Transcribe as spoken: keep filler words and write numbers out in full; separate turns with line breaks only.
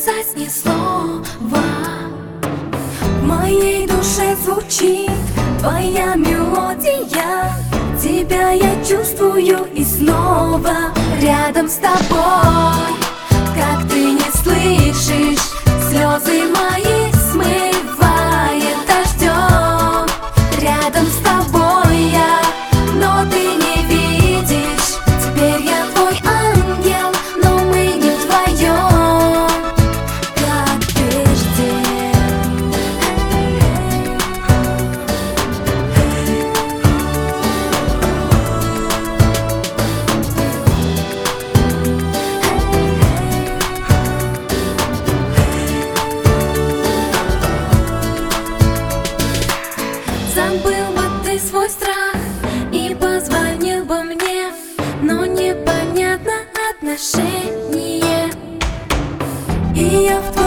сказать ни слова. В моей душе звучит твоя мелодия. Тебя я чувствую и снова рядом с тобой. Как ты не слышишь, слезы мои смывает дождем. Рядом с тобой я, но ты не видишь. Теперь я твой ангел, но мы не вдвоем, как прежде. Забыл бы ты свой страх и позвонил бы мне, но непонятно отношение. И я в